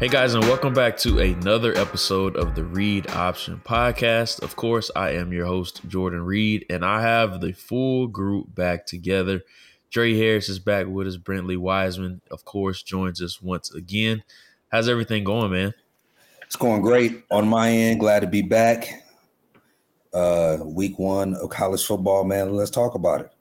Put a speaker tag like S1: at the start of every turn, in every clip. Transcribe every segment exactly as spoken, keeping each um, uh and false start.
S1: Hey guys, and welcome back to another episode of the Reed Option Podcast. Of course, I am your host, Jordan Reed, and I have the full group back together. Dre Harris is back with us. Brentley Wiseman, of course, joins us once again. How's everything going, man?
S2: It's going great on my end. Glad to be back. Uh, week one of college football, man. Let's talk about it.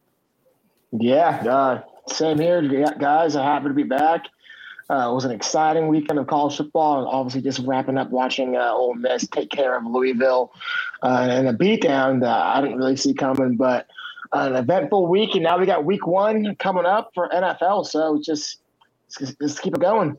S3: Yeah, uh, same here, guys. I'm happy to be back. Uh, it was an exciting weekend of college football, and obviously just wrapping up watching uh, Ole Miss take care of Louisville uh, and a beatdown that I didn't really see coming. But uh, an eventful week, and now we got week one coming up for N F L. So just just, just keep it going.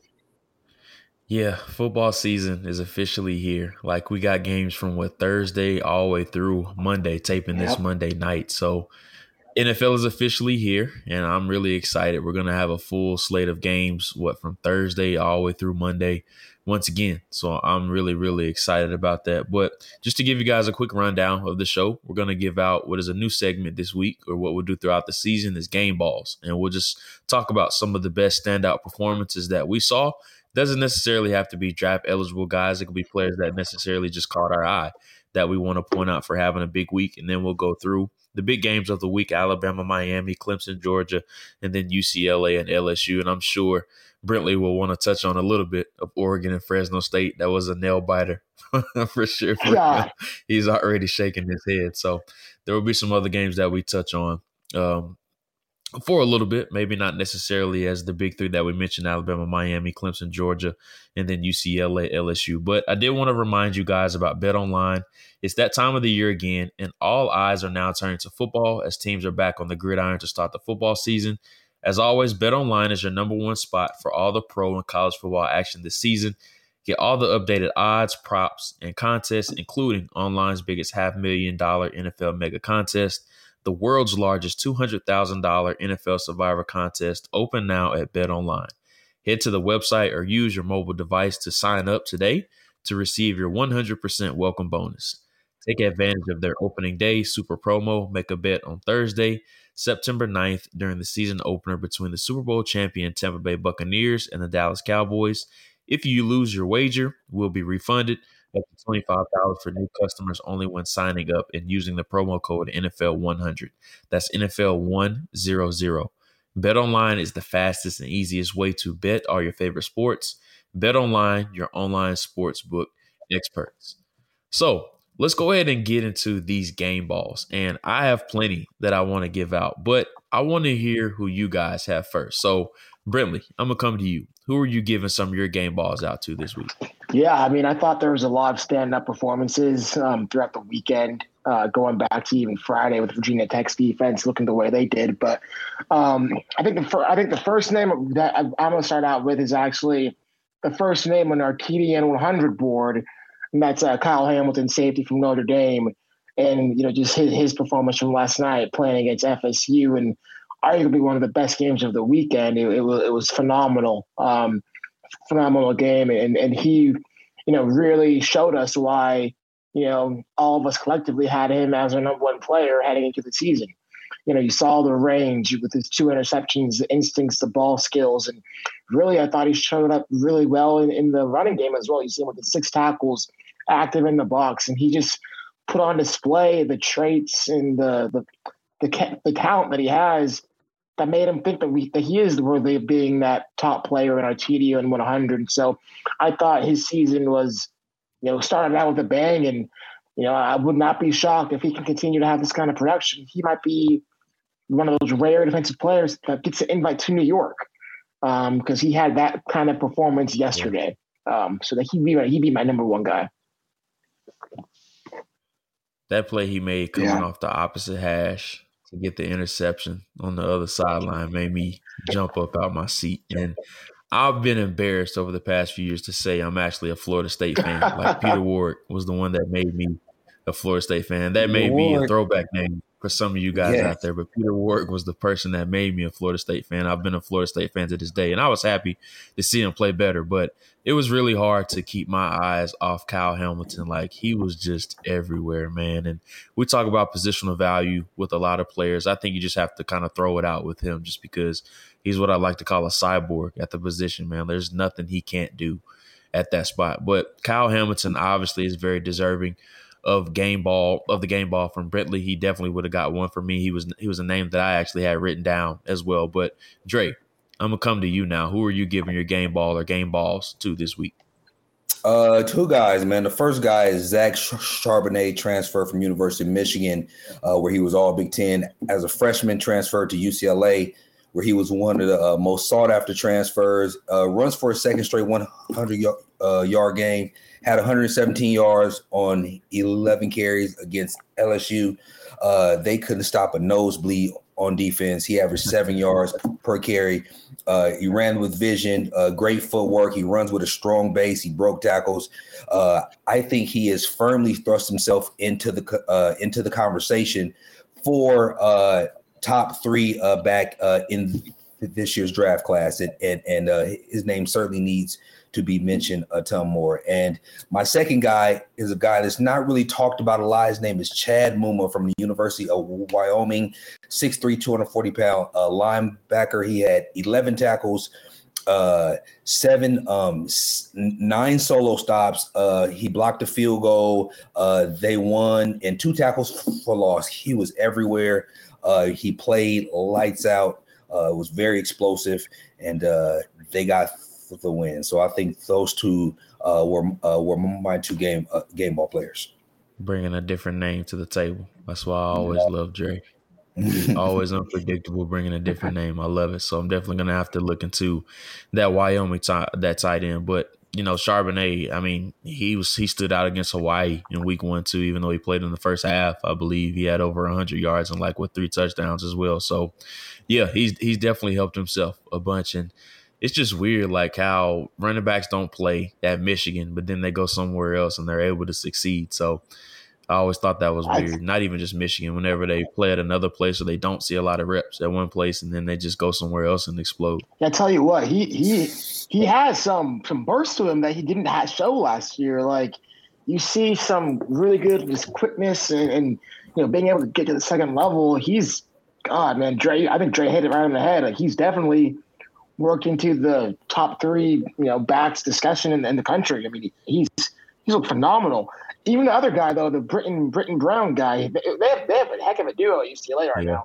S1: Yeah, football season is officially here. Like, we got games from what Thursday all the way through Monday, taping
S3: Yep.
S1: this Monday night. So N F L is officially here, and I'm really excited. We're going to have a full slate of games, what, from Thursday all the way through Monday once again. So I'm really, really excited about that. But just to give you guys a quick rundown of the show, we're going to give out what is a new segment this week, or what we'll do throughout the season is Game Balls. And we'll just talk about some of the best standout performances that we saw. Doesn't necessarily have to be draft eligible guys. It could be players that necessarily just caught our eye that we want to point out for having a big week. And then we'll go through the big games of the week: Alabama, Miami, Clemson, Georgia, and then U C L A and L S U. And I'm sure Brentley will want to touch on a little bit of Oregon and Fresno State. That was a nail biter for sure. For
S3: Yeah.
S1: He's already shaking his head. So there will be some other games that we touch on um, for a little bit, maybe not necessarily as the big three that we mentioned: Alabama, Miami, Clemson, Georgia, and then U C L A, L S U. But I did want to remind you guys about BetOnline. It's that time of the year again, and all eyes are now turning to football as teams are back on the gridiron to start the football season. As always, BetOnline is your number one spot for all the pro and college football action this season. Get all the updated odds, props, and contests, including online's biggest half million dollar N F L mega contest, the world's largest two hundred thousand dollars N F L Survivor contest, open now at BetOnline. Head to the website or use your mobile device to sign up today to receive your one hundred percent welcome bonus. Take advantage of their opening day super promo. Make a bet on Thursday, September ninth, during the season opener between the Super Bowl champion Tampa Bay Buccaneers and the Dallas Cowboys. If you lose your wager, will be refunded up to twenty-five dollars for new customers only when signing up and using the promo code N F L one hundred. That's N F L one hundred. BetOnline is the fastest and easiest way to bet all your favorite sports. BetOnline, your online sportsbook experts. So let's go ahead and get into these game balls. And I have plenty that I want to give out, but I want to hear who you guys have first. So, Brentley, I'm going to come to you. Who are you giving some of your game balls out to this week?
S3: Yeah, I mean, I thought there was a lot of stand-up performances um, throughout the weekend, uh, going back to even Friday with Virginia Tech's defense looking the way they did. But um, I think the fir- I think the first name that I'm going to start out with is actually the first name on our T D N one hundred board, and that's uh, Kyle Hamilton, safety from Notre Dame. And, you know, just his, his performance from last night playing against F S U, and arguably one of the best games of the weekend. It, it was it was phenomenal, um, phenomenal game, and and he, you know, really showed us why, you know, all of us collectively had him as our number one player heading into the season. You know, you saw the range with his two interceptions, the instincts, the ball skills, and really, I thought he showed up really well in, in the running game as well. You see him with the six tackles, active in the box, and he just put on display the traits and the the the, the talent that he has that made him think that we that he is worthy of being that top player in our T D N one hundred. So I thought his season was, you know, started out with a bang, and, you know, I would not be shocked if he can continue to have this kind of production. He might be one of those rare defensive players that gets an invite to New York, um, because he had that kind of performance yesterday. Um, so that he'd be my, he'd be my number one guy.
S1: That play he made coming
S3: Yeah.
S1: off the opposite hash to get the interception on the other sideline made me jump up out my seat. And I've been embarrassed over the past few years to say I'm actually a Florida State fan. Like, Peter Ward was the one that made me a Florida State fan. That made me a throwback name for some of you guys
S2: Yes.
S1: out there, but Peter Warrick was the person that made me a Florida State fan. I've been a Florida State fan to this day, and I was happy to see him play better, but it was really hard to keep my eyes off Kyle Hamilton. Like, he was just everywhere, man. And we talk about positional value with a lot of players. I think you just have to kind of throw it out with him just because he's what I like to call a cyborg at the position, man. There's nothing he can't do at that spot. But Kyle Hamilton obviously is very deserving of game ball of the game ball from Bentley. He definitely would have got one for me. He was he was a name that I actually had written down as well. But Dre, I'm gonna come to you now. Who are you giving your game ball or game balls to this week?
S2: Uh, two guys, man. The first guy is Zach Charbonnet, transfer from University of Michigan, uh, where he was all Big Ten as a freshman, transferred to U C L A, where he was one of the uh, most sought after transfers. Uh, runs for a second straight one hundred uh, yard game. Had one hundred seventeen yards on eleven carries against L S U. Uh, they couldn't stop a nosebleed on defense. He averaged seven yards per carry. Uh, he ran with vision, uh, great footwork. He runs with a strong base. He broke tackles. Uh, I think he has firmly thrust himself into the uh, into the conversation for uh, top three uh, back uh, in this year's draft class, and and, and uh, his name certainly needs to be mentioned a ton more. And my second guy is a guy that's not really talked about a lot. His name is Chad Muma from the University of Wyoming, six three, two hundred forty pound uh, linebacker. He had eleven tackles, uh, seven, um, nine solo stops. Uh, he blocked a field goal. Uh, they won, and two tackles for loss. He was everywhere. Uh, he played lights out. Uh, was very explosive, and uh, they got the win. So I think those two uh, were uh, were my two game uh, game ball players.
S1: Bringing a different name to the table. That's why I always yeah. love Drake. Always unpredictable, bringing a different name. I love it. So I'm definitely gonna have to look into that Wyoming t- that tight end. But you know, Charbonnet, I mean, he was he stood out against Hawaii in week one too. Even though he played in the first half, I believe he had over one hundred yards and like with three touchdowns as well. So yeah, he's he's definitely helped himself a bunch. And it's just weird, like how running backs don't play at Michigan, but then they go somewhere else and they're able to succeed. So I always thought that was weird. Not even just Michigan. Whenever they play at another place or they don't see a lot of reps at one place, and then they just go somewhere else and explode.
S3: I tell you what, he he he has some some bursts to him that he didn't have show last year. Like you see some really good just quickness and, and you know being able to get to the second level. He's God, man, Dre. I think Dre hit it right in the head. Like he's definitely worked into the top three, you know, backs discussion in, in the country. I mean, he's he's looked phenomenal. Even the other guy, though, the Britton Britton Brown guy, they have, they have a heck of a duo at U C L A right
S1: yeah.
S3: now.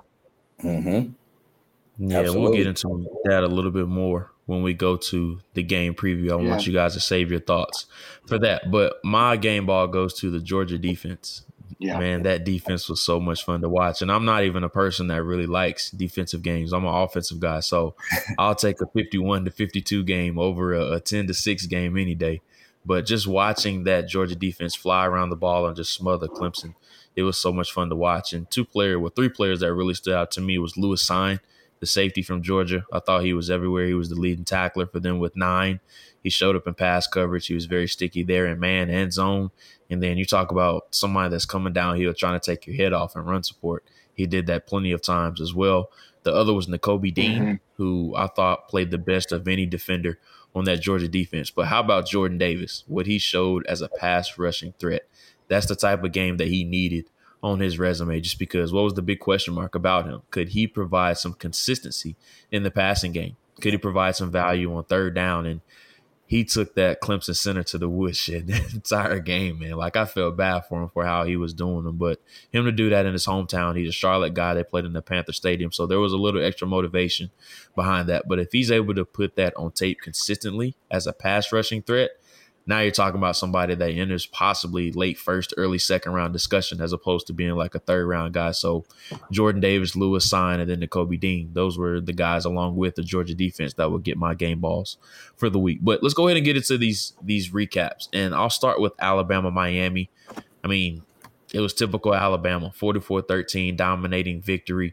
S2: Mm-hmm.
S1: Yeah, Absolutely. We'll get into that a little bit more when we go to the game preview. I yeah. want you guys to save your thoughts for that. But my game ball goes to the Georgia defense. Yeah. Man, that defense was so much fun to watch. And I'm not even a person that really likes defensive games. I'm an offensive guy. So I'll take a fifty-one to fifty-two game over a, a ten to six game any day. But just watching that Georgia defense fly around the ball and just smother Clemson, it was so much fun to watch. And two players, well, three players that really stood out to me was Lewis Cine, the safety from Georgia. I thought he was everywhere. He was the leading tackler for them with nine. He showed up in pass coverage. He was very sticky there in man and zone. And then you talk about somebody that's coming downhill trying to take your head off and run support. He did that plenty of times as well. The other was Nakobe Dean, mm-hmm. who I thought played the best of any defender on that Georgia defense. But how about Jordan Davis, what he showed as a pass rushing threat? That's the type of game that he needed on his resume, just because what was the big question mark about him? Could he provide some consistency in the passing game? Could he provide some value on third down? And he took that Clemson center to the woodshed the entire game, man. Like, I felt bad for him for how he was doing them. But him to do that in his hometown, he's a Charlotte guy that played in the Panther Stadium. So there was a little extra motivation behind that. But if he's able to put that on tape consistently as a pass rushing threat, now you're talking about somebody that enters possibly late first, early second round discussion as opposed to being like a third round guy. So Jordan Davis, Lewis Cine, and then Nakobe Dean, those were the guys along with the Georgia defense that would get my game balls for the week. But let's go ahead and get into these these recaps. And I'll start with Alabama, Miami. I mean, it was typical Alabama, forty-four thirteen, dominating victory.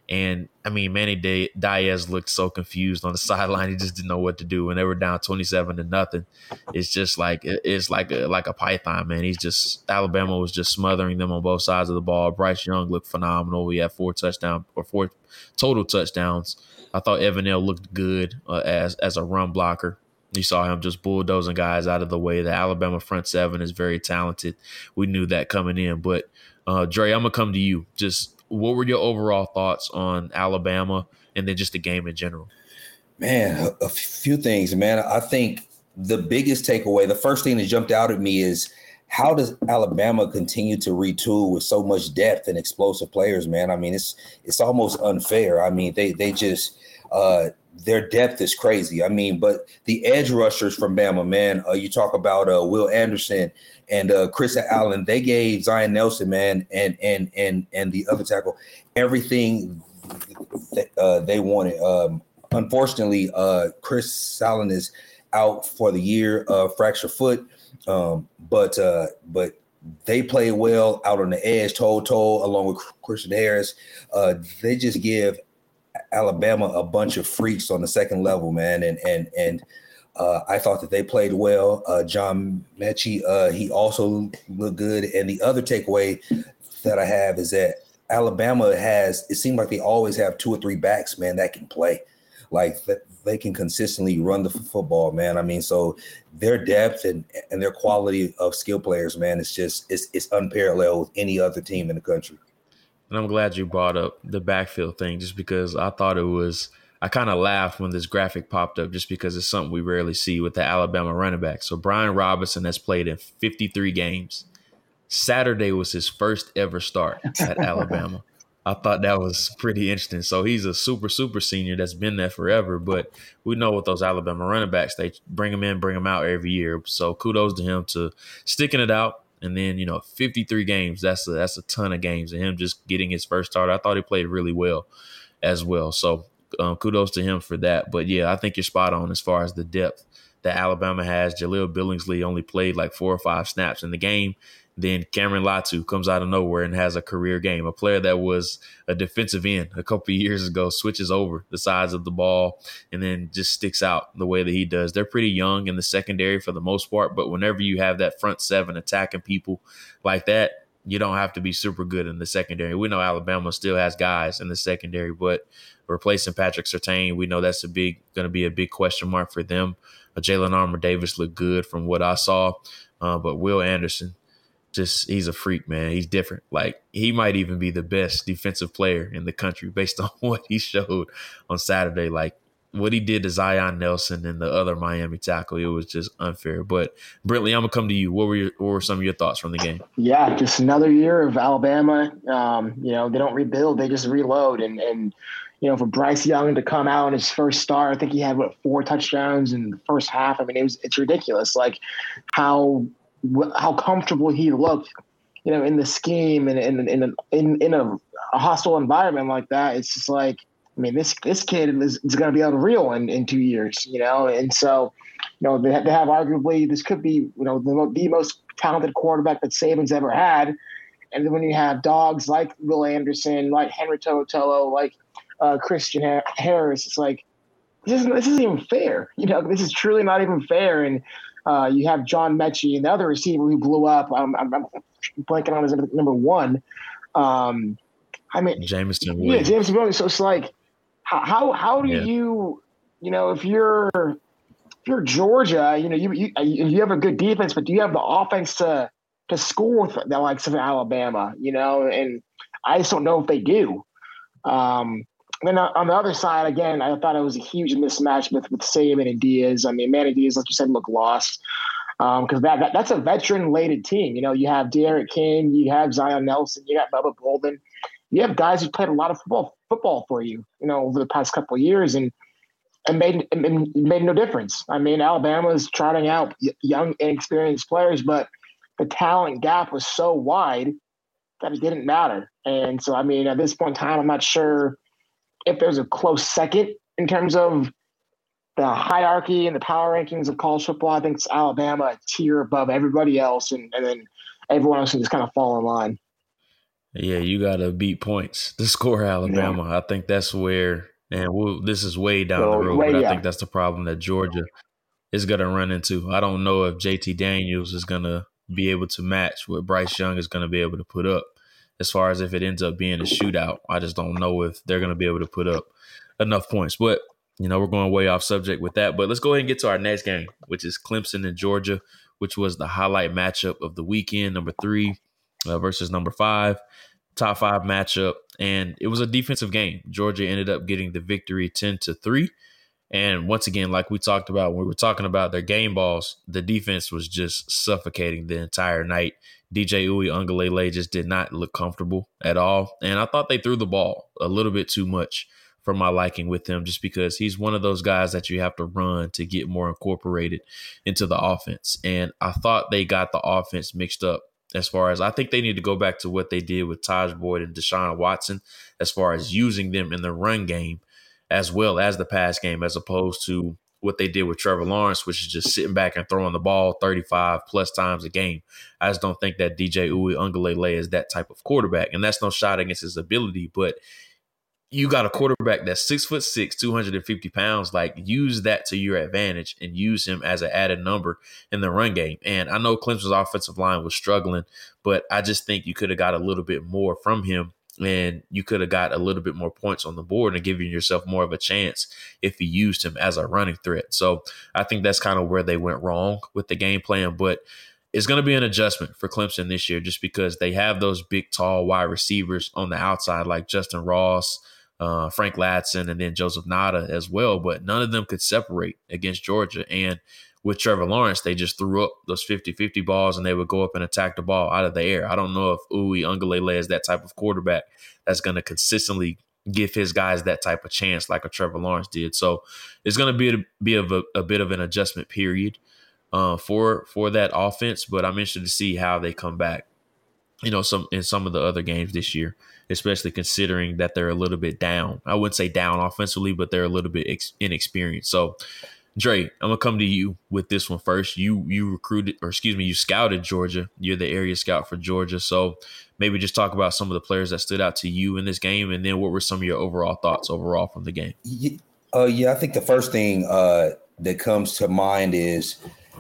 S1: And, I mean, Manny Diaz looked so confused on the sideline. He just didn't know what to do. When they were down twenty-seven to nothing, it's just like it's like a, like a python, man. He's just – Alabama was just smothering them on both sides of the ball. Bryce Young looked phenomenal. He had four touchdowns or four total touchdowns. I thought Evanell looked good uh, as as a run blocker. You saw him just bulldozing guys out of the way. The Alabama front seven is very talented. We knew that coming in. But, uh, Dre, I'm going to come to you. Just – what were your overall thoughts on Alabama and then just the game in general?
S2: Man, a, a few things, man. I think the biggest takeaway, the first thing that jumped out at me is how does Alabama continue to retool with so much depth and explosive players, man? I mean, it's it's almost unfair. I mean, they they just uh, their depth is crazy. I mean, but the edge rushers from Bama, man, uh, you talk about uh, Will Anderson and uh, Chris Allen, they gave Zion Nelson, man, and and and and the other tackle everything that uh, they wanted. Um, unfortunately, uh, Chris Allen is out for the year, uh, fracture foot. Um, but uh, but they play well out on the edge, toe toe, along with Christian Harris. Uh, they just give Alabama a bunch of freaks on the second level, man, and and and. Uh, I thought that they played well. Uh, John Mechie, uh, he also looked good. And the other takeaway that I have is that Alabama has, it seems like they always have two or three backs, man, that can play. Like that they can consistently run the f- football, man. I mean, so their depth and, and their quality of skill players, man, it's just, it's, it's unparalleled with any other team in the country.
S1: And I'm glad you brought up the backfield thing just because I thought it was – I kind of laughed when this graphic popped up just because it's something we rarely see with the Alabama running back. So Brian Robinson has played in fifty-three games. Saturday was his first ever start at Alabama. I thought that was pretty interesting. So he's a super, super senior that's been there forever. But we know with those Alabama running backs, they bring him in, bring him out every year. So kudos to him to sticking it out. And then, you know, fifty-three games, that's a, that's a ton of games. And him just getting his first start, I thought he played really well as well. So Um, kudos to him for that. But, yeah, I think you're spot on as far as the depth that Alabama has. Jaleel Billingsley only played like four or five snaps in the game. Then Cameron Latu comes out of nowhere and has a career game. A player that was a defensive end a couple of years ago switches over the sides of the ball and then just sticks out the way that he does. They're pretty young in the secondary for the most part, but whenever you have that front seven attacking people like that, you don't have to be super good in the secondary. We know Alabama still has guys in the secondary, but replacing Patrick Surtain, we know that's a big going to be a big question mark for them. Uh, Jalen Armour-Davis looked good from what I saw, uh, but Will Anderson, just he's a freak, man. He's different. Like he might even be the best defensive player in the country based on what he showed on Saturday. Like what he did to Zion Nelson and the other Miami tackle, it was just unfair. But Brentley, I'm gonna come to you. What were your, what were some of your thoughts from the game?
S3: Yeah, just another year of Alabama. Um, you know, they don't rebuild; they just reload. And and you know, for Bryce Young to come out in his first start, I think he had what four touchdowns in the first half. I mean, it was it's ridiculous. Like how how comfortable he looked, you know, in the scheme and in in in in a, a hostile environment like that. It's just like. I mean, this this kid is, is going to be unreal in, in two years, you know, and so, you know, they have, they have arguably this could be, you know, the, the most talented quarterback that Saban's ever had. And then when you have dogs like Will Anderson, like Henry To'oTo'o, like uh, Christian Harris, it's like this isn't this isn't even fair. You know, this is truly not even fair. And uh, you have John Mechie and the other receiver who blew up. I'm, I'm, I'm blanking on his number one. Um, I mean,
S1: Jameson
S3: yeah,
S1: Williams.
S3: Jameson Williams. So it's like. How how do
S1: yeah.
S3: you you know if you're if you're Georgia, you know you, you you have a good defense, but do you have the offense to to score with the likes of Alabama? You know, and I just don't know if they do. Um, then on the other side, again, I thought it was a huge mismatch with with Saban and Diaz. I mean, Manny Diaz, like you said, looked lost because um, that, that that's a veteran-laden team. You know, you have Derek King, you have Zion Nelson, you got Bubba Bolden. You have guys who played a lot of football football for you, you know, over the past couple of years, and and made and made no difference. I mean, Alabama's trotting out young, inexperienced players, but the talent gap was so wide that it didn't matter. And so, I mean, at this point in time, I'm not sure if there's a close second in terms of the hierarchy and the power rankings of college football. I think it's Alabama a tier above everybody else, and, and then everyone else can just kind of fall in line.
S1: Yeah, you got to beat points to score Alabama. Yeah. I think that's where, and we'll, this is way down so, the road, way, but I yeah. think that's the problem that Georgia is going to run into. I don't know if J T Daniels is going to be able to match what Bryce Young is going to be able to put up. As far as if it ends up being a shootout, I just don't know if they're going to be able to put up enough points. But, you know, we're going way off subject with that. But let's go ahead and get to our next game, which is Clemson and Georgia, which was the highlight matchup of the weekend, number three uh, versus number five, top five matchup. And it was a defensive game. Georgia ended up getting the victory ten to three. And once again, like we talked about when we were talking about their game balls, the defense was just suffocating the entire night. D J Uiagalelei just did not look comfortable at all. And I thought they threw the ball a little bit too much for my liking with him, just because he's one of those guys that you have to run to get more incorporated into the offense. And I thought they got the offense mixed up as far as I think they need to go back to what they did with Taj Boyd and Deshaun Watson as far as using them in the run game as well as the pass game, as opposed to what they did with Trevor Lawrence, which is just sitting back and throwing the ball thirty-five plus times a game. I just don't think that D J Uiagalelei is that type of quarterback. And that's no shot against his ability, but you got a quarterback that's six foot six, two hundred fifty pounds. Like, use that to your advantage and use him as an added number in the run game. And I know Clemson's offensive line was struggling, but I just think you could have got a little bit more from him. And you could have got a little bit more points on the board and given yourself more of a chance if you used him as a running threat. So I think that's kind of where they went wrong with the game plan. But it's going to be an adjustment for Clemson this year just because they have those big, tall wide receivers on the outside like Justin Ross, uh, Frank Ladson, and then Joseph Nada as well. But none of them could separate against Georgia. And with Trevor Lawrence, they just threw up those fifty-fifty balls and they would go up and attack the ball out of the air. I don't know if Uiagalelei is that type of quarterback that's going to consistently give his guys that type of chance like a Trevor Lawrence did. So it's going to be a, be of a, a bit of an adjustment period uh, for for that offense. But I'm interested to see how they come back, you know, some in some of the other games this year, especially considering that they're a little bit down. I wouldn't say down offensively, but they're a little bit ex- inexperienced. So Dre, I'm gonna come to you with this one first. You you recruited, or excuse me, you scouted Georgia. You're the area scout for Georgia. So maybe just talk about some of the players that stood out to you in this game, and then what were some of your overall thoughts overall from the game?
S2: Yeah, uh, yeah I think the first thing uh, that comes to mind is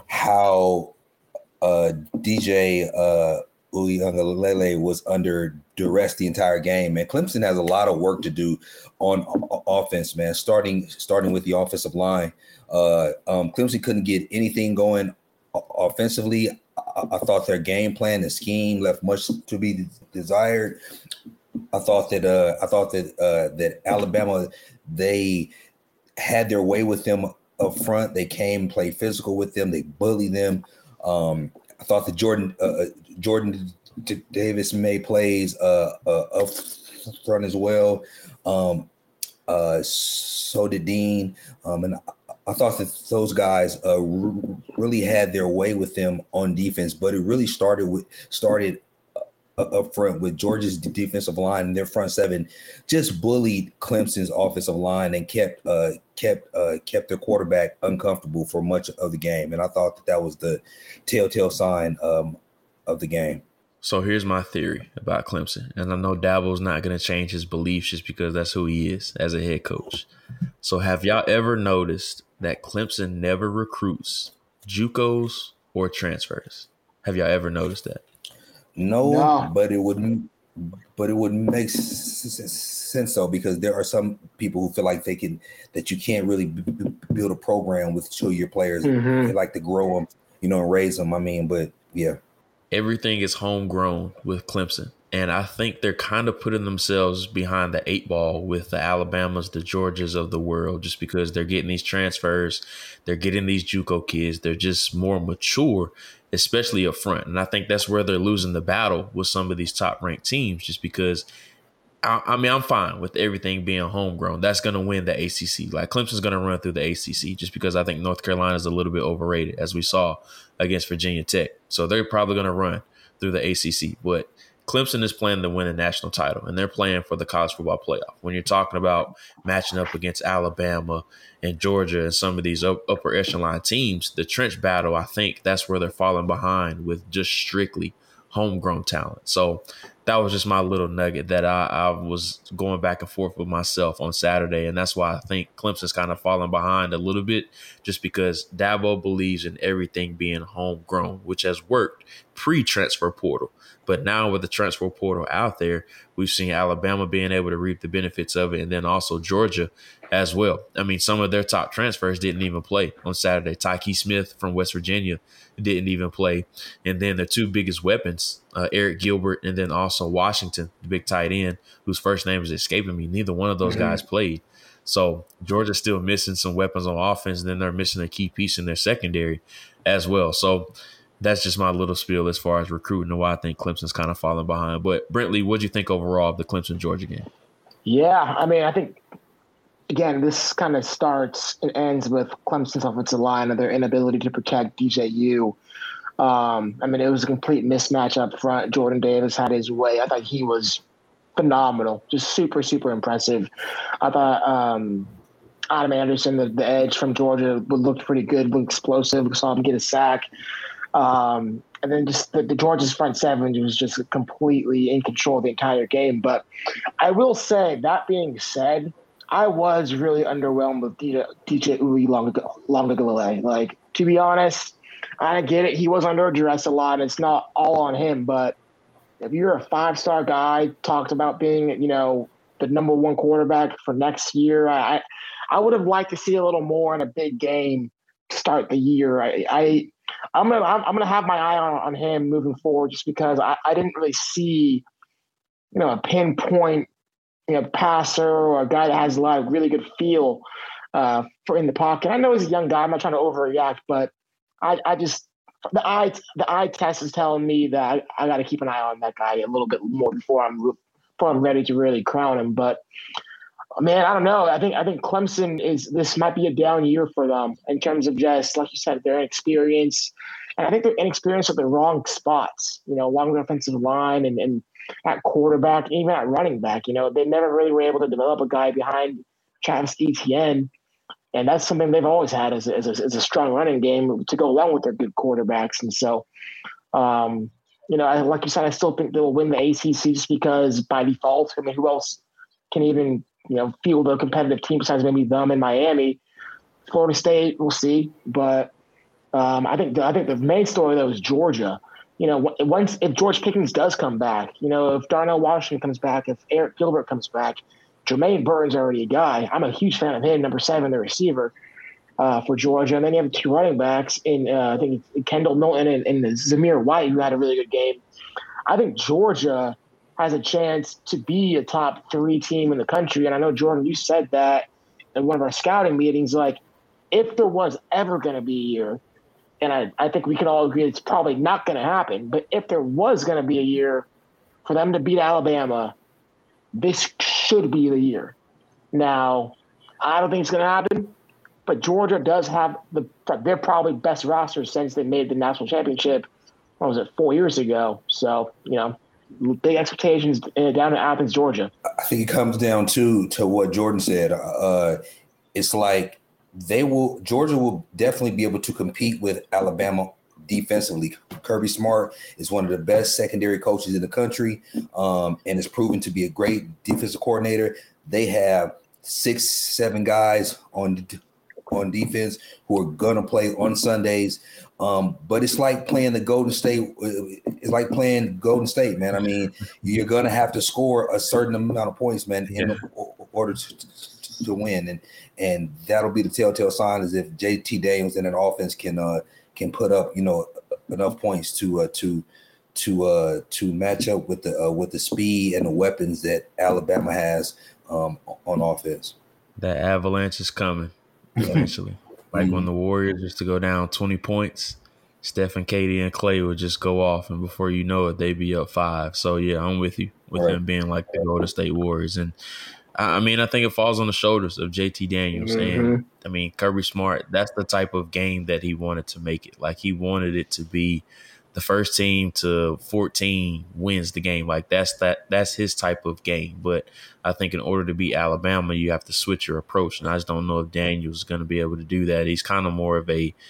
S2: how uh, D J uh, Uiagalelei was under duress the entire game. Man, Clemson has a lot of work to do on offense, man, starting starting with the offensive line. Uh, um, Clemson couldn't get anything going offensively. I, I thought their game plan, the scheme, left much to be desired. I thought that uh, I thought that uh, that Alabama, they had their way with them up front. They came, played physical with them. They bullied them. Um, I thought that Jordan uh, Jordan Davis made plays uh, uh, up front as well. Um, uh, so did Dean, um, and I, I thought that those guys uh, r- really had their way with them on defense. But it really started with started uh, up front with Georgia's defensive line, and their front seven just bullied Clemson's offensive line and kept uh, kept uh, kept their quarterback uncomfortable for much of the game. And I thought that that was the telltale sign um, of the game.
S1: So here's my theory about Clemson. And I know Dabo's not going to change his beliefs just because that's who he is as a head coach. So have y'all ever noticed that Clemson never recruits JUCOs or transfers? Have y'all ever noticed that?
S2: No, no. but it wouldn't. But it would make sense though, because there are some people who feel like they can that you can't really b- build a program with two-year players. Mm-hmm. They like to grow them, you know, and raise them. I mean, but yeah.
S1: Everything is homegrown with Clemson. And I think they're kind of putting themselves behind the eight ball with the Alabamas, the Georgias of the world, just because they're getting these transfers. They're getting these JUCO kids. They're just more mature, especially up front. And I think that's where they're losing the battle with some of these top ranked teams, just because I, I mean, I'm fine with everything being homegrown. That's going to win the A C C. Like Clemson's going to run through the A C C just because I think North Carolina is a little bit overrated, as we saw against Virginia Tech. So they're probably going to run through the A C C. But Clemson is playing to win a national title, and they're playing for the college football playoff. When you're talking about matching up against Alabama and Georgia and some of these upper echelon teams, the trench battle, I think that's where they're falling behind with just strictly homegrown talent. So that was just my little nugget that I, I was going back and forth with myself on Saturday. And that's why I think Clemson's kind of falling behind a little bit, just because Dabo believes in everything being homegrown, which has worked pre-transfer portal. But now with the transfer portal out there, we've seen Alabama being able to reap the benefits of it, and then also Georgia as well. I mean, some of their top transfers didn't even play on Saturday. Tyke Smith from West Virginia didn't even play. And then the two biggest weapons, uh, Eric Gilbert and then also Washington, the big tight end, whose first name is escaping me. Neither one of those mm-hmm. guys played. So Georgia's still missing some weapons on offense, and then they're missing a key piece in their secondary as well. So that's just my little spiel as far as recruiting and why I think Clemson's kind of falling behind. But Brentley, what do you think overall of the Clemson-Georgia game?
S3: Yeah, I mean, I think, again, this kind of starts and ends with Clemson's offensive line and their inability to protect D J U. Um, I mean, it was a complete mismatch up front. Jordan Davis had his way. I thought he was phenomenal, just super, super impressive. I thought um, Adam Anderson, the, the edge from Georgia, looked pretty good, looked explosive. We saw him get a sack. Um, and then just the, the Georgia's front seven was just completely in control the entire game. But I will say, that being said, I was really underwhelmed with D J Uwe Longagalele. Like, to be honest, I get it. He was under duress a lot. And it's not all on him. But if you're a five-star guy, talked about being, you know, the number one quarterback for next year, I I would have liked to see a little more in a big game to start the year. I, I I'm gonna I'm, I'm gonna have my eye on, on him moving forward, just because I, I didn't really see, you know, a pinpoint, you know, passer or a guy that has a lot of really good feel uh, for in the pocket. I know he's a young guy. I'm not trying to overreact, but I, I just the eye the eye test is telling me that I, I got to keep an eye on that guy a little bit more before I'm before I'm ready to really crown him. But man, I don't know. I think I think Clemson is this might be a down year for them in terms of just, like you said, their inexperience. And I think they're inexperienced at the wrong spots, you know, along the offensive line and, and at quarterback, even at running back. You know, they never really were able to develop a guy behind Travis Etienne. And that's something they've always had as a, as a, as a strong running game to go along with their good quarterbacks. And so, um, you know, I, like you said, I still think they'll win the A C C just because by default. I mean, who else can even, you know, field a competitive team besides maybe them in Miami? Florida State, we'll see. But um, I think the, I think the main story though is Georgia. You know, once if George Pickens does come back, you know, if Darnell Washington comes back, if Eric Gilbert comes back, Jermaine Burton's already a guy. I'm a huge fan of him, number seven, the receiver uh, for Georgia. And then you have two running backs in uh, I think it's Kendall Milton and, and Zamir White, who had a really good game. I think Georgia has a chance to be a top three team in the country. And I know, Jordan, you said that in one of our scouting meetings, like, if there was ever going to be a year, and I, I think we can all agree it's probably not going to happen, but if there was going to be a year for them to beat Alabama, this should be the year. Now, I don't think it's going to happen, but Georgia does have the their probably best roster since they made the national championship, what was it, four years ago. So, you know, big expectations down in Athens, Georgia.
S2: I think it comes down to to what Jordan said. Uh, it's like they will Georgia will definitely be able to compete with Alabama defensively. Kirby Smart is one of the best secondary coaches in the country, um, and is proven to be a great defensive coordinator. They have six, seven guys on on defense who are gonna play on Sundays. Um, but it's like playing the Golden State. It's like playing Golden State, man. I mean, you're gonna have to score a certain amount of points, man, in yeah. order to, to, to win, and and that'll be the telltale sign is if J T Daniels and an offense can uh, can put up, you know, enough points to uh, to to uh, to match up with the uh, with the speed and the weapons that Alabama has um, on offense.
S1: That avalanche is coming eventually. Like when the Warriors used to go down twenty points, Steph and Katie and Clay would just go off, and before you know it, they'd be up five. So, yeah, I'm with you with right. them being like the Golden State Warriors. And, I mean, I think it falls on the shoulders of J T Daniels. Mm-hmm. And, I mean, Kirby Smart, that's the type of game that he wanted to make it. Like, he wanted it to be the first team to fourteen wins the game. Like, that's that that's his type of game. But I think in order to beat Alabama, you have to switch your approach. And I just don't know if Daniels is going to be able to do that. He's kind of more of a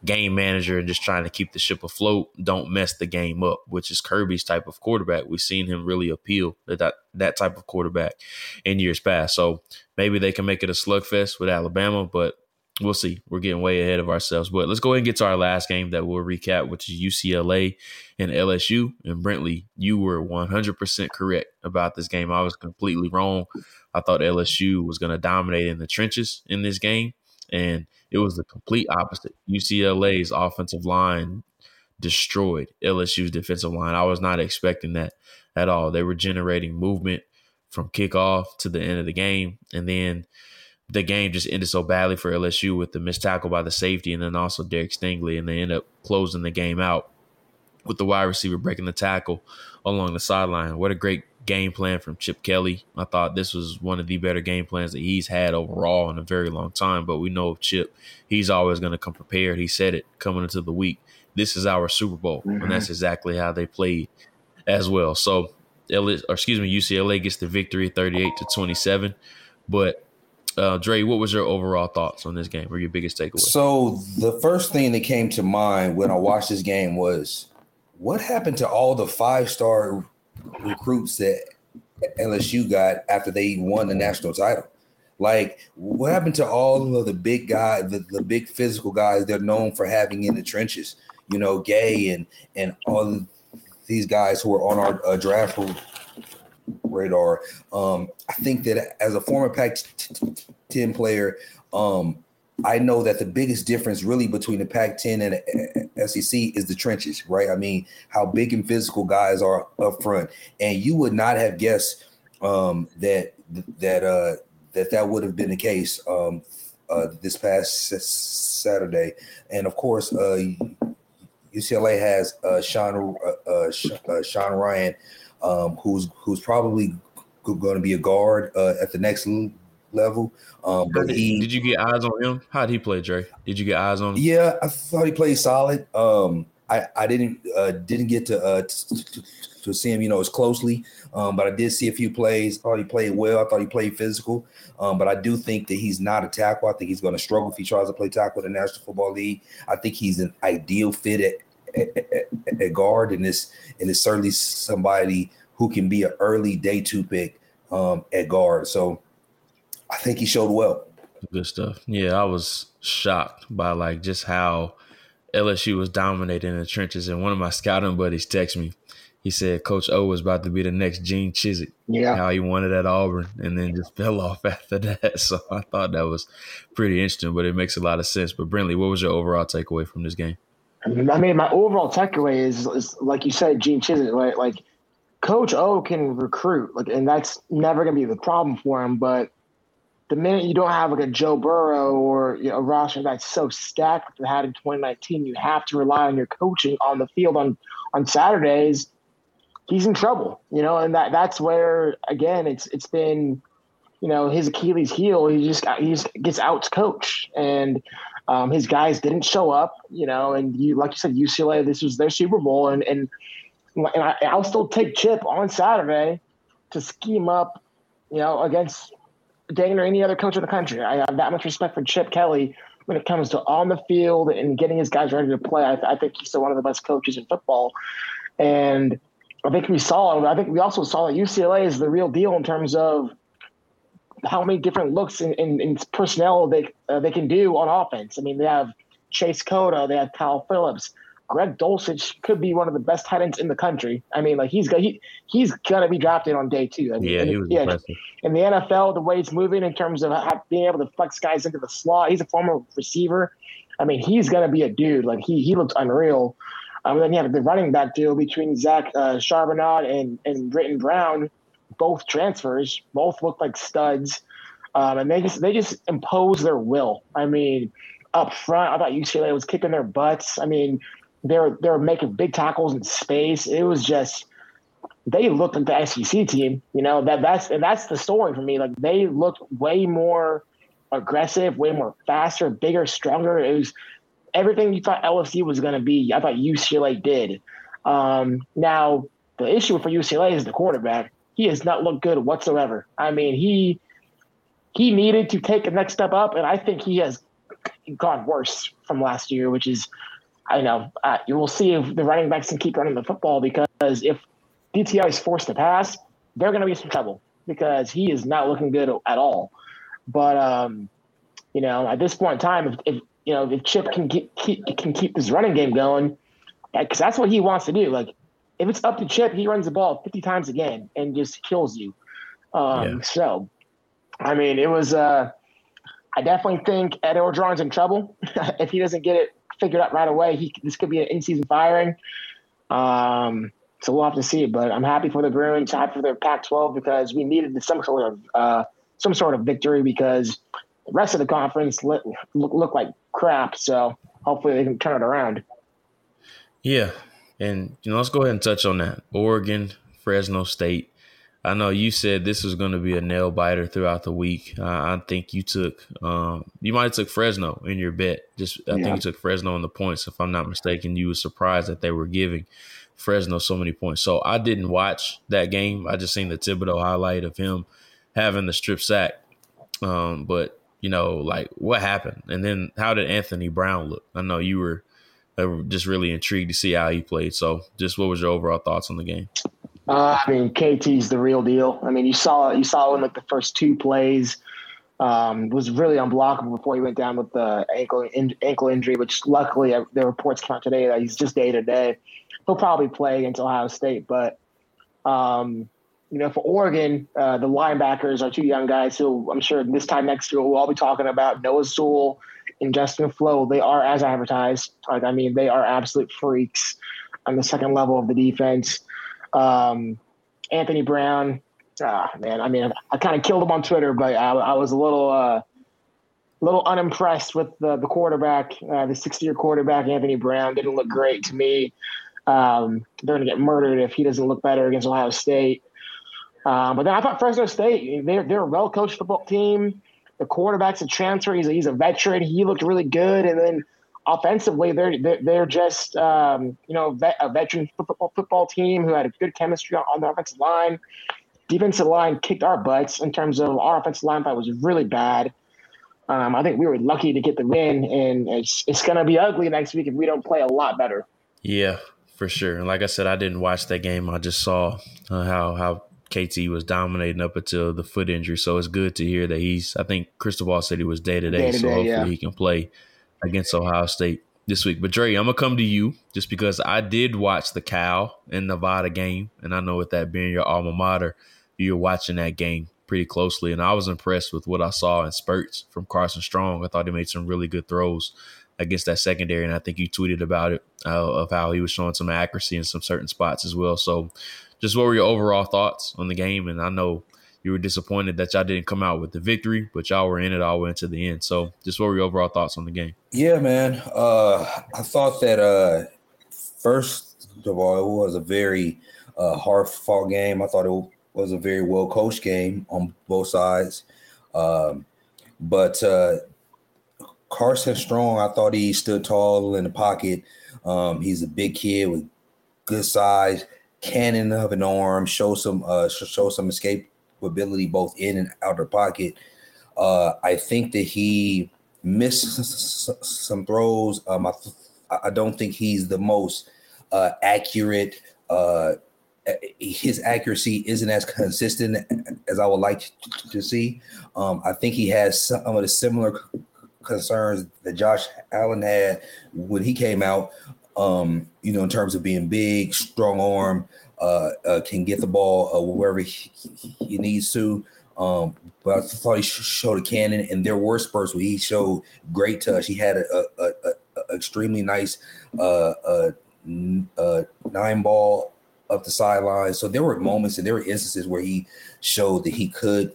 S1: game manager and just trying to keep the ship afloat, don't mess the game up, which is Kirby's type of quarterback. We've seen him really appeal to that, that type of quarterback in years past. So maybe they can make it a slugfest with Alabama, but we'll see. We're getting way ahead of ourselves. But let's go ahead and get to our last game that we'll recap, which is U C L A and L S U. And Brentley, you were one hundred percent correct about this game. I was completely wrong. I thought L S U was going to dominate in the trenches in this game, and it was the complete opposite. U C L A's offensive line destroyed L S U's defensive line. I was not expecting that at all. They were generating movement from kickoff to the end of the game, and then the game just ended so badly for L S U with the missed tackle by the safety and then also Derek Stingley, and they end up closing the game out with the wide receiver breaking the tackle along the sideline. What a great game plan from Chip Kelly. I thought this was one of the better game plans that he's had overall in a very long time, but we know Chip, he's always going to come prepared. He said it coming into the week. This is our Super Bowl, mm-hmm. and that's exactly how they played as well. So, L- or excuse me, U C L A gets the victory thirty-eight to twenty-seven, but Uh, Dre, what was your overall thoughts on this game or your biggest takeaway?
S2: So the first thing that came to mind when I watched this game was what happened to all the five-star recruits that L S U got after they won the national title? Like, what happened to all of the big guys, the, the big physical guys they're known for having in the trenches? You know, Gay and and all these guys who are on our uh, draft radar. Um, I think that as a former Pac ten player, um, I know that the biggest difference really between the Pac ten and the S E C is the trenches, right? I mean, how big and physical guys are up front. And you would not have guessed um, that that uh, that that would have been the case um, uh, this past Saturday. And of course, uh, U C L A has uh, Sean uh, uh, Sean Ryan, Um, who's who's probably going to be a guard uh, at the next level. Um, but
S1: did,
S2: he,
S1: did you get eyes on him? How did he play, Dre? Did you get eyes on him?
S2: Yeah, I thought he played solid. Um, I, I didn't uh, didn't get to, uh, to to see him, you know, as closely, um, but I did see a few plays. I thought he played well. I thought he played physical. Um, but I do think that he's not a tackle. I think he's going to struggle if he tries to play tackle in the National Football League. I think he's an ideal fit at at, at, at guard, and this and it's certainly somebody who can be an early day two pick um, at guard. So I think he showed well.
S1: Good stuff. Yeah, I was shocked by like just how L S U was dominating in the trenches. And one of my scouting buddies texted me. He said Coach O was about to be the next Gene Chizik.
S3: Yeah.
S1: How he wanted at Auburn and then just fell off after that. So I thought that was pretty interesting, but it makes a lot of sense. But Brentley, what was your overall takeaway from this game?
S3: I mean, my overall takeaway is, is like you said, Gene Chizik, right? Like, Coach O can recruit, like, and that's never going to be the problem for him. But the minute you don't have like a Joe Burrow or, you know, a roster that's so stacked that they had in twenty nineteen, you have to rely on your coaching on the field on on Saturdays. He's in trouble, you know, and that that's where again it's it's been, you know, his Achilles heel. He just got, he just gets out coached, and um, his guys didn't show up, you know, and you like you said, U C L A, this was their Super Bowl, and and. And I, I'll still take Chip on Saturday to scheme up, you know, against Dane or any other coach in the country. I have that much respect for Chip Kelly when it comes to on the field and getting his guys ready to play. I, I think he's still one of the best coaches in football. And I think we saw, I think we also saw that U C L A is the real deal in terms of how many different looks and, and, and personnel they uh, they can do on offense. I mean, they have Chase Cota, they have Kyle Phillips. Greg Dulcich could be one of the best tight ends in the country. I mean, like he's he he's gonna be drafted on day two. I mean,
S1: yeah, he was yeah, impressive.
S3: In the N F L, the way it's moving in terms of being able to flex guys into the slot, he's a former receiver. I mean, he's gonna be a dude. Like he he looks unreal. Um, then you have the running back deal between Zach uh, Charbonnet and and Britton Brown, both transfers, both look like studs, um, and they just they just impose their will. I mean, up front, I thought U C L A was kicking their butts. I mean. They're they're making big tackles in space. It was just they looked like the S E C team, you know. That that's and that's the story for me. Like they looked way more aggressive, way more faster, bigger, stronger. It was everything you thought L S U was going to be. I thought U C L A did. Um, now the issue for U C L A is the quarterback. He has not looked good whatsoever. I mean, he he needed to take a next step up, and I think he has gone worse from last year, which is, I know, uh, you will see if the running backs can keep running the football, because if D T R is forced to pass, they're going to be in some trouble because he is not looking good at all. But, um, you know, at this point in time, if, if you know, if Chip can keep, keep can keep this running game going, because that's what he wants to do. Like, if it's up to Chip, he runs the ball fifty times a game and just kills you. Um, yeah. So, I mean, it was uh, – I definitely think Ed Orgeron's in trouble. If he doesn't get it figured out right away, he this could be an in-season firing. Um, so we'll have to see. But I'm happy for the Bruins, happy for their Pac twelve, because we needed some sort of uh, some sort of victory, because the rest of the conference look, look, look like crap. So hopefully they can turn it around.
S1: Yeah, and you know, let's go ahead and touch on that. Oregon, Fresno State. I know you said this was going to be a nail biter throughout the week. Uh, I think you took um, you might have took Fresno in your bet. Just I yeah. think you took Fresno on the points. If I'm not mistaken, you were surprised that they were giving Fresno so many points. So I didn't watch that game. I just seen the Thibodeau highlight of him having the strip sack. Um, but you know, like, what happened? And then how did Anthony Brown look? I know you were, were just really intrigued to see how he played. So just what was your overall thoughts on the game?
S3: Uh, I mean, K T's the real deal. I mean, you saw you saw him like the first two plays. Um, was really unblockable before he went down with the ankle in, ankle injury, which luckily uh, the reports come out today that he's just day to day. He'll probably play against Ohio State, but um, you know, for Oregon, uh, the linebackers are two young guys who I'm sure this time next year we'll all be talking about. Noah Sewell and Justin Flo. They are as advertised. Like, I mean, they are absolute freaks on the second level of the defense. Um, Anthony Brown, ah, man, I mean, I, I kind of killed him on Twitter, but I, I was a little, uh, little unimpressed with the, the quarterback, uh, the sixty-year quarterback, Anthony Brown. Didn't look great to me. Um, they're going to get murdered if he doesn't look better against Ohio State. Um, but then I thought Fresno State, they're, they're a well-coached football team. The quarterback's a transfer. He's a, he's a veteran. He looked really good. And then offensively, they're they're, they're just um, you know vet, a veteran football, football team who had a good chemistry on, on the offensive line. Defensive line kicked our butts in terms of our offensive line fight was really bad. Um, I think we were lucky to get the win, and it's it's going to be ugly next week if we don't play a lot better.
S1: Yeah, for sure. And like I said, I didn't watch that game. I just saw uh, how how K T was dominating up until the foot injury. So it's good to hear that he's. I think Cristobal said he was day to day, so hopefully yeah. he can play against Ohio State this week. But Dre, I'm gonna come to you just because I did watch the Cal and Nevada game, and I know with that being your alma mater, you're watching that game pretty closely, and I was impressed with what I saw in spurts from Carson Strong. I thought he made some really good throws against that secondary, and I think you tweeted about it uh, of how he was showing some accuracy in some certain spots as well. So just what were your overall thoughts on the game? And I know you were disappointed that y'all didn't come out with the victory, but y'all were in it all the way into the end. So just what were your overall thoughts on the game?
S2: Yeah, man. Uh, I thought that, uh, first of all, it was a very uh, hard-fought game. I thought it was a very well-coached game on both sides. Um, but uh, Carson Strong, I thought he stood tall in the pocket. Um, he's a big kid with good size, cannon of an arm, show some uh, show some escape ability both in and out of the pocket. Uh, I think that he missed some throws. Um, I, I don't think he's the most uh, accurate. Uh, his accuracy isn't as consistent as I would like to see. Um, I think he has some of the similar concerns that Josh Allen had when he came out, um, you know, in terms of being big, strong arm, Uh, uh, can get the ball uh, wherever he, he needs to. Um, but I thought he showed a cannon, and there were spurts where he showed great touch. He had a, a, a, a extremely nice uh, uh, uh, nine ball up the sideline. So there were moments and there were instances where he showed that he could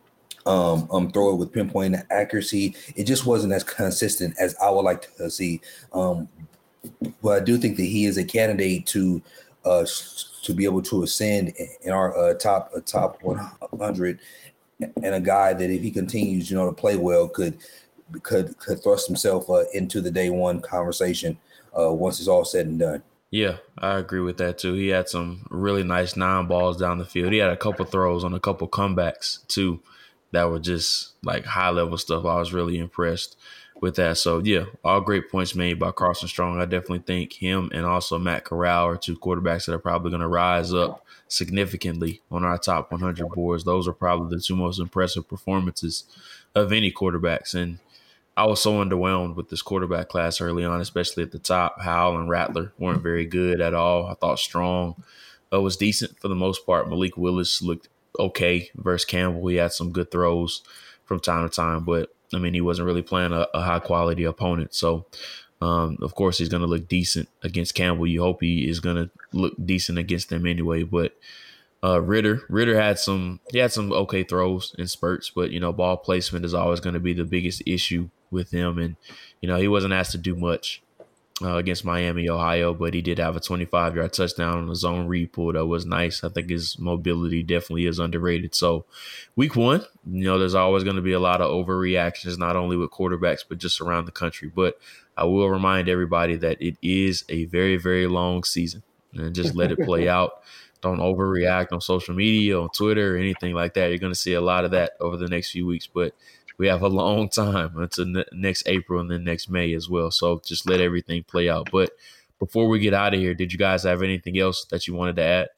S2: um, um, throw it with pinpoint accuracy. It just wasn't as consistent as I would like to see. Um, but I do think that he is a candidate to uh, to be able to ascend in our uh, top uh, top one hundred, and a guy that if he continues, you know, to play well, could could could thrust himself uh, into the day one conversation uh, once it's all said and done.
S1: Yeah, I agree with that too. He had some really nice nine balls down the field. He had a couple throws on a couple comebacks too that were just like high level stuff. I was really impressed with that. So, yeah, all great points made by Carson Strong. I definitely think him and also Matt Corral are two quarterbacks that are probably going to rise up significantly on our top one hundred boards. Those are probably the two most impressive performances of any quarterbacks. And I was so underwhelmed with this quarterback class early on, especially at the top. Howell and Rattler weren't very good at all. I thought Strong uh, was decent for the most part. Malik Willis looked okay versus Campbell. He had some good throws from time to time, but I mean, he wasn't really playing a, a high quality opponent. So, um, of course, he's going to look decent against Campbell. You hope he is going to look decent against them anyway. But uh, Ritter, Ritter had some, he had some okay throws in spurts, but you know, ball placement is always going to be the biggest issue with him. And you know, he wasn't asked to do much Uh, against Miami, Ohio, but he did have a twenty-five-yard touchdown on a zone read pull that was nice. I think his mobility definitely is underrated. So week one, you know, there's always going to be a lot of overreactions, not only with quarterbacks, but just around the country. But I will remind everybody that it is a very, very long season, and just let it play out. Don't overreact on social media, on Twitter, or anything like that. You're going to see a lot of that over the next few weeks, but we have a long time until ne- next April and then next May as well. So just let everything play out. But before we get out of here, did you guys have anything else that you wanted to add?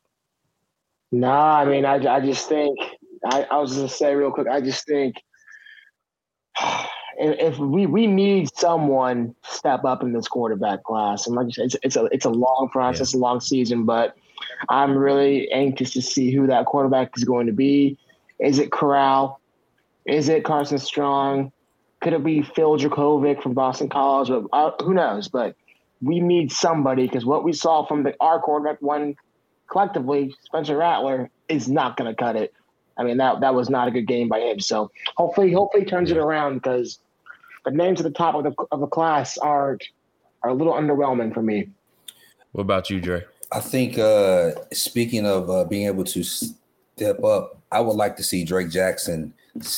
S3: No, I mean, I, I just think, I, I was going to say real quick, I just think if, if we, we need someone to step up in this quarterback class. And like you said, it's, it's, a, it's a long process, yeah. a long season, but I'm really anxious to see who that quarterback is going to be. Is it Corral? Is it Carson Strong? Could it be Phil Dracovic from Boston College? Uh, who knows? But we need somebody, because what we saw from the our quarterback one collectively, Spencer Rattler, is not going to cut it. I mean, that that was not a good game by him. So hopefully, hopefully he turns it around, because the names at the top of the of the class are are a little underwhelming for me.
S1: What about you, Dre?
S2: I think uh, speaking of uh, being able to step up, I would like to see Drake Jackson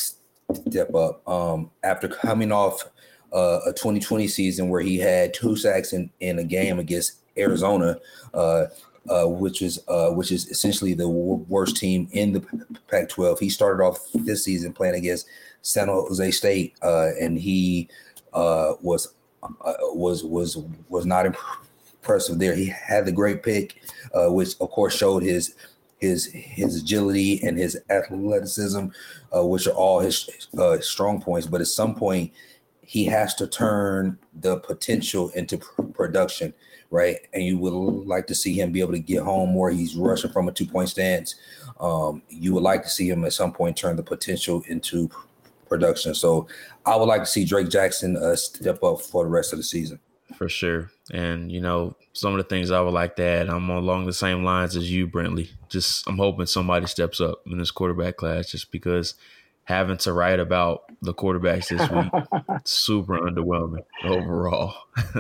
S2: step up um, after coming off uh, a twenty twenty season where he had two sacks in, in a game against Arizona, uh, uh, which is uh, which is essentially the w- worst team in the Pac twelve. He started off this season playing against San Jose State, uh, and he uh, was uh, was was was not impressive there. He had the great pick, uh, which of course showed his. His his agility and his athleticism, uh, which are all his uh, strong points. But at some point, he has to turn the potential into pr- production, right? And you would like to see him be able to get home where he's rushing from a two-point stance. Um, you would like to see him at some point turn the potential into production. So I would like to see Drake Jackson uh, step up for the rest of the season.
S1: For sure. And, you know, some of the things I would like to add, I'm along the same lines as you, Brentley. Just I'm hoping somebody steps up in this quarterback class, just because having to write about the quarterbacks this week, super underwhelming overall.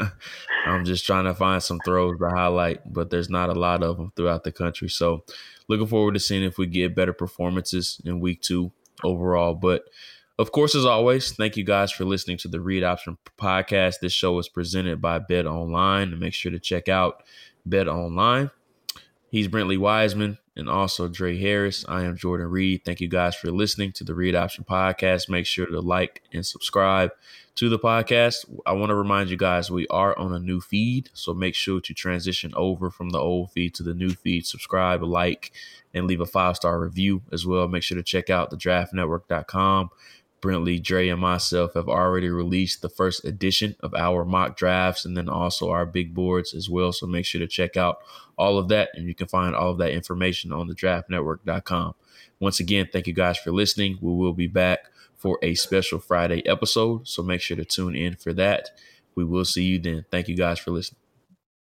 S1: I'm just trying to find some throws to highlight, but there's not a lot of them throughout the country. So looking forward to seeing if we get better performances in week two overall. But of course, as always, thank you guys for listening to the Read Option Podcast. This show is presented by Bet Online, and make sure to check out Bet Online. He's Brentley Wiseman and also Dre Harris. I am Jordan Reed. Thank you guys for listening to the Read Option Podcast. Make sure to like and subscribe to the podcast. I want to remind you guys we are on a new feed, so make sure to transition over from the old feed to the new feed. Subscribe, like, and leave a five-star review as well. Make sure to check out the draft network dot com. Brentley, Dre, and myself have already released the first edition of our mock drafts and then also our big boards as well. So make sure to check out all of that, and you can find all of that information on the draft network dot com. Once again, thank you guys for listening. We will be back for a special Friday episode, so make sure to tune in for that. We will see you then. Thank you guys for listening.